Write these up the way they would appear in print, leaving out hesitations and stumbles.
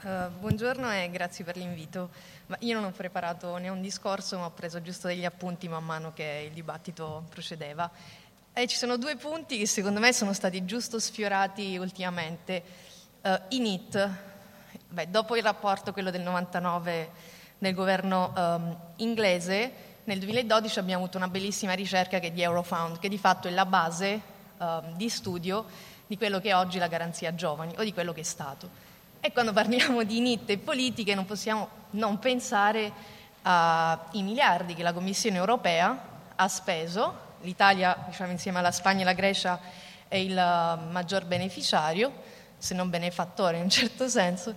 Buongiorno e grazie per l'invito. Io non ho preparato né un discorso, ma ho preso giusto degli appunti man mano che il dibattito procedeva. E ci sono due punti che secondo me sono stati giusto sfiorati ultimamente. I NEET, dopo il rapporto, quello del 99 del governo inglese, nel 2012 abbiamo avuto una bellissima ricerca che è di Eurofound, che di fatto è la base di studio di quello che è oggi la garanzia giovani o di quello che è stato. E quando parliamo di NEET e politiche non possiamo non pensare ai miliardi che la Commissione europea ha speso. L'Italia, insieme alla Spagna e alla Grecia, è il maggior beneficiario, se non benefattore in un certo senso,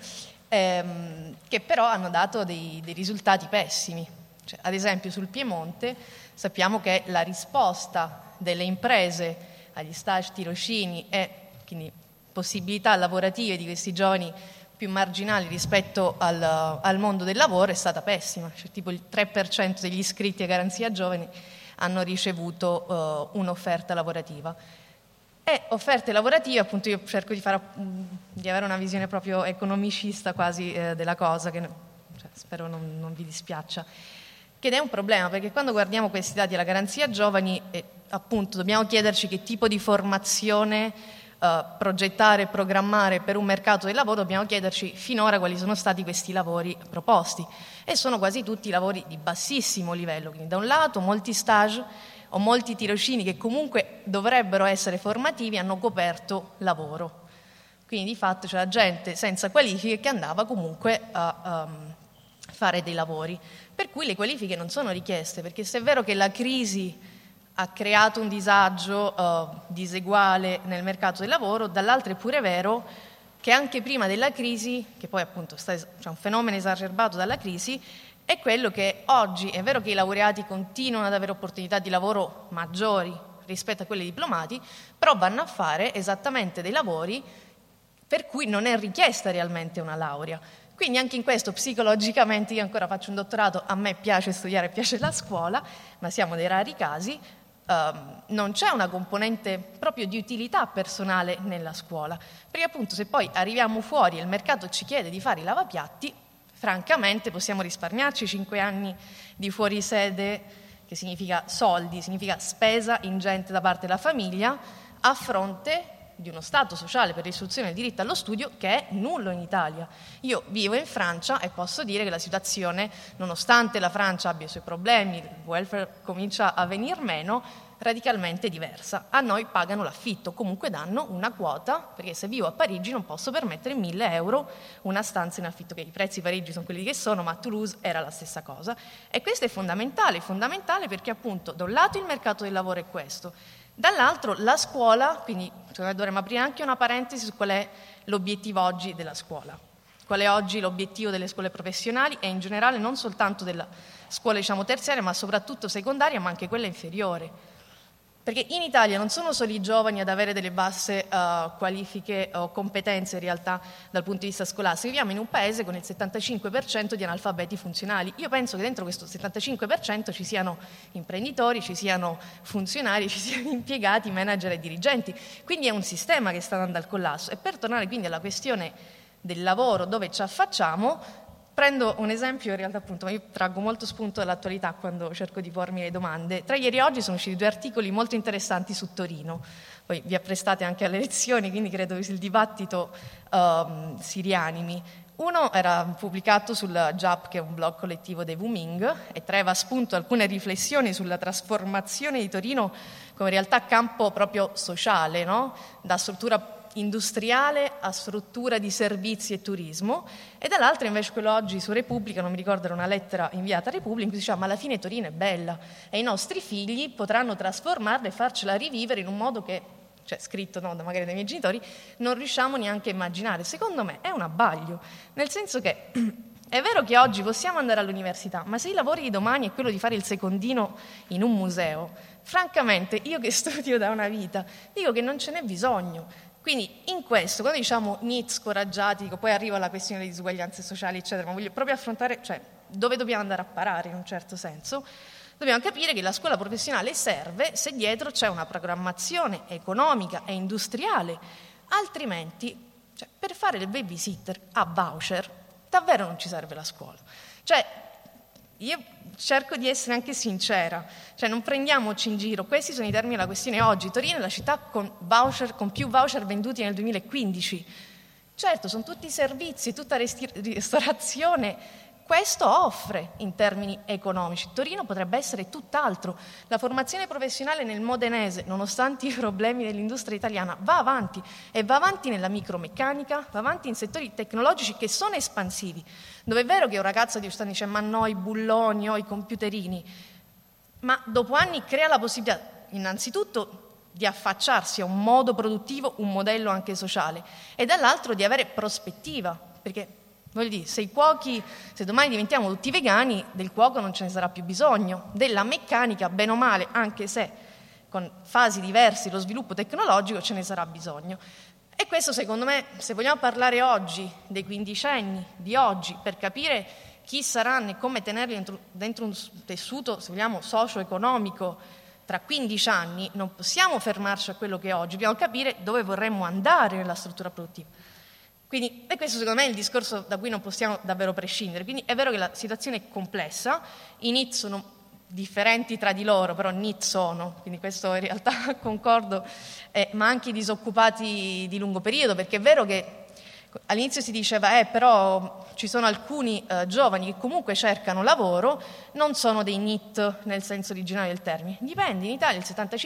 che però hanno dato dei risultati pessimi. Cioè, ad esempio sul Piemonte sappiamo che la risposta delle imprese agli stage, tirocini e quindi possibilità lavorative di questi giovani più marginali rispetto al mondo del lavoro è stata pessima. Cioè, tipo il 3% degli iscritti a Garanzia Giovani hanno ricevuto un'offerta lavorativa. E offerte lavorative, appunto, io cerco di avere una visione proprio economicista quasi della cosa, che spero non vi dispiaccia, che è un problema, perché quando guardiamo questi dati alla Garanzia Giovani, appunto, dobbiamo chiederci che tipo di formazione progettare e programmare per un mercato del lavoro. Dobbiamo chiederci finora quali sono stati questi lavori proposti, e sono quasi tutti lavori di bassissimo livello, quindi da un lato molti stage o molti tirocini che comunque dovrebbero essere formativi hanno coperto lavoro, quindi di fatto c'era gente senza qualifiche che andava comunque a fare dei lavori, per cui le qualifiche non sono richieste, perché se è vero che la crisi ha creato un disagio diseguale nel mercato del lavoro, dall'altro è pure vero che anche prima della crisi, che poi appunto c'è un fenomeno esacerbato dalla crisi, è quello che oggi è vero che i laureati continuano ad avere opportunità di lavoro maggiori rispetto a quelli diplomati, però vanno a fare esattamente dei lavori per cui non è richiesta realmente una laurea. Quindi anche in questo psicologicamente, io ancora faccio un dottorato, a me piace studiare, piace la scuola, ma siamo dei rari casi, non c'è una componente proprio di utilità personale nella scuola, perché appunto se poi arriviamo fuori e il mercato ci chiede di fare i lavapiatti, francamente possiamo risparmiarci 5 anni di fuorisede, che significa soldi, significa spesa ingente da parte della famiglia, a fronte di uno stato sociale per l'istruzione e il diritto allo studio che è nullo in Italia. Io vivo in Francia e posso dire che la situazione, nonostante la Francia abbia i suoi problemi, il welfare comincia a venir meno, radicalmente diversa. A noi pagano l'affitto, comunque danno una quota, perché se vivo a Parigi non posso permettere 1.000 euro una stanza in affitto, che i prezzi a Parigi sono quelli che sono, ma a Toulouse era la stessa cosa. E questo è fondamentale perché appunto da un lato il mercato del lavoro è questo, dall'altro la scuola, quindi dovremmo aprire anche una parentesi su qual è l'obiettivo oggi della scuola, qual è oggi l'obiettivo delle scuole professionali e in generale non soltanto della scuola terziaria, ma soprattutto secondaria, ma anche quella inferiore. Perché in Italia non sono solo i giovani ad avere delle basse qualifiche o competenze in realtà dal punto di vista scolastico, viviamo in un paese con il 75% di analfabeti funzionali. Io penso che dentro questo 75% ci siano imprenditori, ci siano funzionari, ci siano impiegati, manager e dirigenti, quindi è un sistema che sta andando al collasso. E per tornare quindi alla questione del lavoro, dove ci affacciamo, prendo un esempio, in realtà appunto io traggo molto spunto dall'attualità quando cerco di pormi le domande. Tra ieri e oggi sono usciti 2 articoli molto interessanti su Torino, poi vi apprestate anche alle elezioni, quindi credo che il dibattito si rianimi. Uno era pubblicato sul JAP, che è un blog collettivo dei Wuming, e traeva spunto alcune riflessioni sulla trasformazione di Torino come realtà campo proprio sociale, no? Da struttura industriale a struttura di servizi e turismo, e dall'altra invece quello oggi su Repubblica, non mi ricordo, era una lettera inviata a Repubblica in cui diceva: ma alla fine Torino è bella e i nostri figli potranno trasformarla e farcela rivivere in un modo che, scritto magari dai miei genitori, non riusciamo neanche a immaginare. Secondo me è un abbaglio, nel senso che è vero che oggi possiamo andare all'università, ma se il lavoro di domani è quello di fare il secondino in un museo, francamente io che studio da una vita dico che non ce n'è bisogno. Quindi in questo, quando diciamo NEET scoraggiati, poi arriva la questione delle disuguaglianze sociali, eccetera, ma voglio proprio affrontare, dove dobbiamo andare a parare in un certo senso, dobbiamo capire che la scuola professionale serve se dietro c'è una programmazione economica e industriale, altrimenti Cioè, per fare il babysitter a voucher davvero non ci serve la scuola. Cioè, io cerco di essere anche sincera, cioè non prendiamoci in giro, questi sono i termini della questione oggi. Torino è la città con più voucher venduti nel 2015. Certo, sono tutti servizi, tutta ristorazione. Questo offre in termini economici. Torino potrebbe essere tutt'altro. La formazione professionale nel modenese, nonostante i problemi dell'industria italiana, va avanti e va avanti nella micromeccanica, va avanti in settori tecnologici che sono espansivi. Dove è vero che un ragazzo di 8 anni dice ma no, i bulloni o i computerini, ma dopo anni crea la possibilità innanzitutto di affacciarsi a un modo produttivo, un modello anche sociale, e dall'altro di avere prospettiva, perché voglio dire, se domani diventiamo tutti vegani, del cuoco non ce ne sarà più bisogno, della meccanica, bene o male, anche se con fasi diverse lo sviluppo tecnologico ce ne sarà bisogno. E questo secondo me, se vogliamo parlare oggi dei quindicenni di oggi, per capire chi saranno e come tenerli dentro un tessuto, se vogliamo, socio-economico tra 15 anni, non possiamo fermarci a quello che è oggi, dobbiamo capire dove vorremmo andare nella struttura produttiva. Quindi, e questo secondo me è il discorso da cui non possiamo davvero prescindere. Quindi è vero che la situazione è complessa, i NEET sono differenti tra di loro, però NEET sono, quindi questo in realtà concordo, ma anche i disoccupati di lungo periodo, perché è vero che all'inizio si diceva però ci sono alcuni giovani che comunque cercano lavoro, non sono dei NEET nel senso originale del termine. Dipende, in Italia il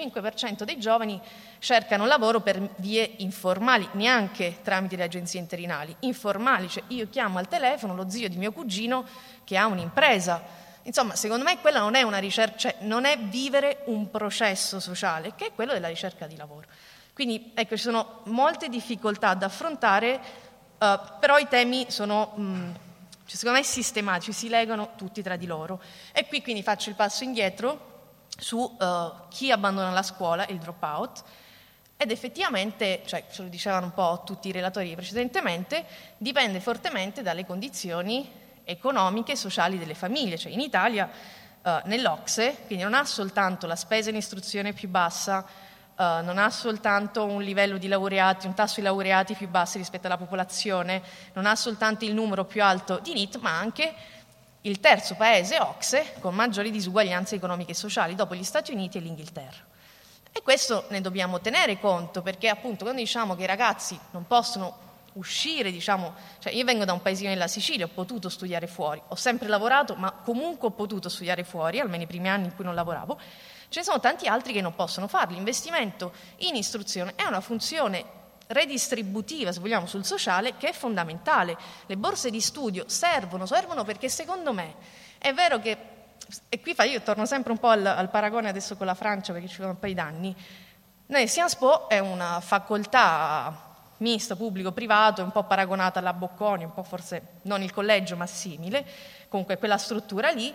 75% dei giovani cercano lavoro per vie informali, neanche tramite le agenzie interinali, informali, cioè io chiamo al telefono lo zio di mio cugino che ha un'impresa. Insomma, secondo me quella non è una ricerca, cioè non è vivere un processo sociale, che è quello della ricerca di lavoro. Quindi ecco, ci sono molte difficoltà da affrontare, però i temi sono, secondo me, sistematici, si legano tutti tra di loro. E qui quindi faccio il passo indietro su chi abbandona la scuola, il dropout, ed effettivamente, cioè ce lo dicevano un po' tutti i relatori precedentemente, dipende fortemente dalle condizioni economiche e sociali delle famiglie. Cioè in Italia, nell'OCSE, quindi non ha soltanto la spesa in istruzione più bassa, non ha soltanto un livello di laureati, un tasso di laureati più bassi rispetto alla popolazione, non ha soltanto il numero più alto di NEET, ma anche il terzo paese OCSE con maggiori disuguaglianze economiche e sociali dopo gli Stati Uniti e l'Inghilterra. E questo ne dobbiamo tenere conto, perché appunto quando diciamo che i ragazzi non possono uscire, diciamo, cioè io vengo da un paesino della Sicilia, ho potuto studiare fuori, ho sempre lavorato, ma comunque ho potuto studiare fuori, almeno i primi anni in cui non lavoravo. Ce ne sono tanti altri che non possono farlo. L'investimento in istruzione è una funzione redistributiva, se vogliamo, sul sociale, che è fondamentale. Le borse di studio servono perché secondo me è vero che, e qui io torno sempre un po' al paragone adesso con la Francia, perché ci sono un paio d'anni, noi Sciences Po è una facoltà mista, pubblico-privato, un po' paragonata alla Bocconi, un po' forse non il collegio ma simile, comunque quella struttura lì.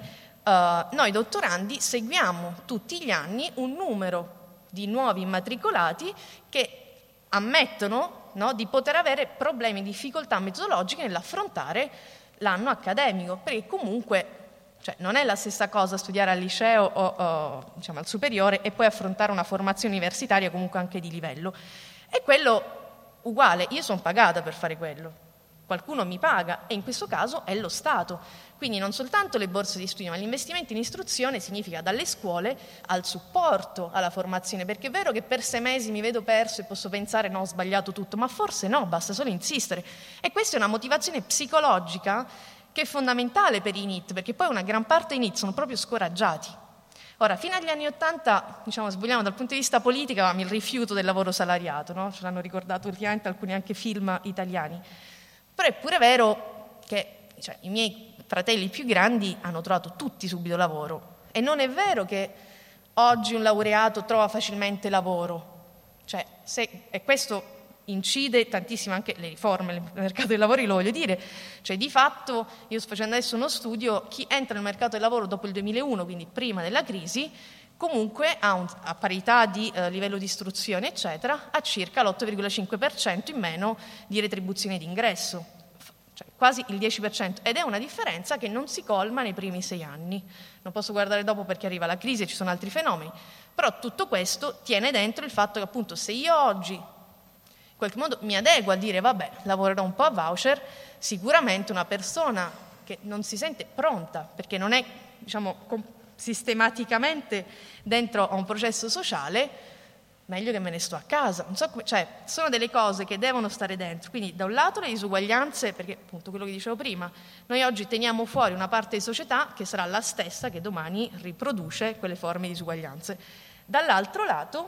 Noi dottorandi seguiamo tutti gli anni un numero di nuovi immatricolati che ammettono, no, di poter avere problemi, difficoltà metodologiche nell'affrontare l'anno accademico, perché comunque cioè, non è la stessa cosa studiare al liceo o diciamo, al superiore e poi affrontare una formazione universitaria comunque anche di livello. E quello uguale, io sono pagata per fare quello. Qualcuno mi paga e in questo caso è lo Stato. Quindi non soltanto le borse di studio, ma l'investimento in istruzione significa dalle scuole al supporto alla formazione, perché è vero che per 6 mesi mi vedo perso e posso pensare no, ho sbagliato tutto, ma forse no, basta solo insistere. E questa è una motivazione psicologica che è fondamentale per i NEET, perché poi una gran parte dei NEET sono proprio scoraggiati. Ora, fino agli anni '80, diciamo, se vogliamo dal punto di vista politico, avevamo il rifiuto del lavoro salariato, no? Ce l'hanno ricordato ultimamente alcuni anche film italiani. Però è pure vero che cioè, i miei fratelli più grandi hanno trovato tutti subito lavoro e non è vero che oggi un laureato trova facilmente lavoro. Cioè, e questo incide tantissimo anche le riforme nel mercato del lavoro, lo voglio dire. Cioè, di fatto, io sto facendo adesso uno studio, chi entra nel mercato del lavoro dopo il 2001, quindi prima della crisi, comunque a parità di livello di istruzione, eccetera, ha circa l'8,5% in meno di retribuzione d'ingresso, cioè quasi il 10%, ed è una differenza che non si colma nei primi 6 anni. Non posso guardare dopo perché arriva la crisi e ci sono altri fenomeni, però tutto questo tiene dentro il fatto che appunto se io oggi in qualche modo mi adeguo a dire vabbè, lavorerò un po' a voucher, sicuramente una persona che non si sente pronta, perché non è, diciamo, sistematicamente dentro a un processo sociale, meglio che me ne sto a casa. Non so cioè, sono delle cose che devono stare dentro. Quindi da un lato le disuguaglianze, perché appunto quello che dicevo prima, noi oggi teniamo fuori una parte di società che sarà la stessa che domani riproduce quelle forme di disuguaglianze. Dall'altro lato,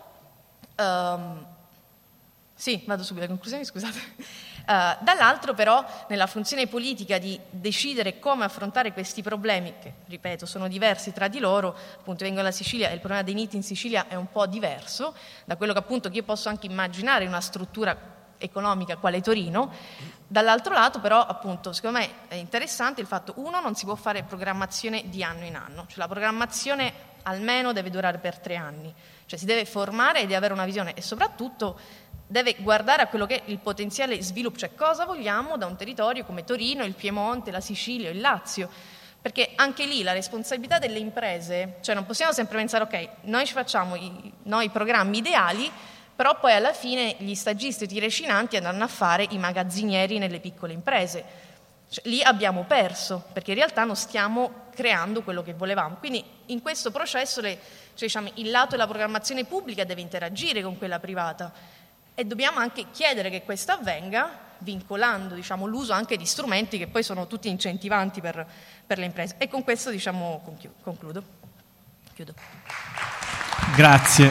sì, vado subito alle conclusioni, scusate. Dall'altro però, nella funzione politica di decidere come affrontare questi problemi, che ripeto sono diversi tra di loro, appunto vengo dalla Sicilia e il problema dei NEET in Sicilia è un po' diverso da quello che appunto io posso anche immaginare in una struttura economica quale Torino. Dall'altro lato però appunto secondo me è interessante il fatto, uno, non si può fare programmazione di anno in anno, cioè la programmazione almeno deve durare per 3 anni, cioè si deve formare e deve avere una visione e soprattutto deve guardare a quello che è il potenziale sviluppo, cioè cosa vogliamo da un territorio come Torino, il Piemonte, la Sicilia, il Lazio, perché anche lì la responsabilità delle imprese, cioè non possiamo sempre pensare ok, noi ci facciamo i programmi ideali, però poi alla fine gli stagisti e i tirocinanti andranno a fare i magazzinieri nelle piccole imprese. Cioè, lì abbiamo perso, perché in realtà non stiamo creando quello che volevamo. Quindi in questo processo diciamo, il lato della programmazione pubblica deve interagire con quella privata e dobbiamo anche chiedere che questo avvenga vincolando diciamo, l'uso anche di strumenti che poi sono tutti incentivanti per le imprese. E con questo diciamo, concludo. Chiudo. Grazie.